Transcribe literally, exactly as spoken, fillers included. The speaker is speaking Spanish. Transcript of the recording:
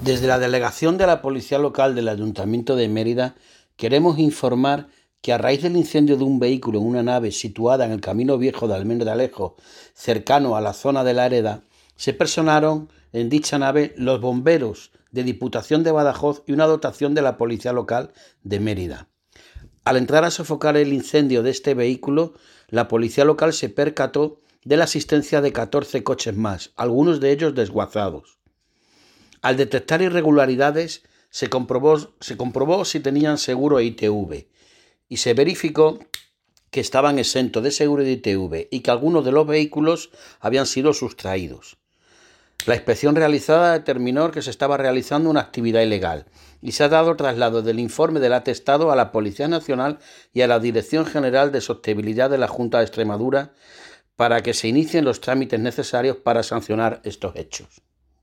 Desde la delegación de la Policía Local del Ayuntamiento de Mérida queremos informar que a raíz del incendio de un vehículo en una nave situada en el Camino Viejo de Almendralejo, cercano a la zona de la Hereda, se personaron en dicha nave los bomberos de Diputación de Badajoz y una dotación de la Policía Local de Mérida. Al entrar a sofocar el incendio de este vehículo, la Policía Local se percató de la asistencia de catorce coches más, algunos de ellos desguazados. Al detectar irregularidades, se comprobó, se comprobó si tenían seguro e I T V y se verificó que estaban exentos de seguro de I T V y que algunos de los vehículos habían sido sustraídos. La inspección realizada determinó que se estaba realizando una actividad ilegal y se ha dado traslado del informe del atestado a la Policía Nacional y a la Dirección General de Sostenibilidad de la Junta de Extremadura para que se inicien los trámites necesarios para sancionar estos hechos.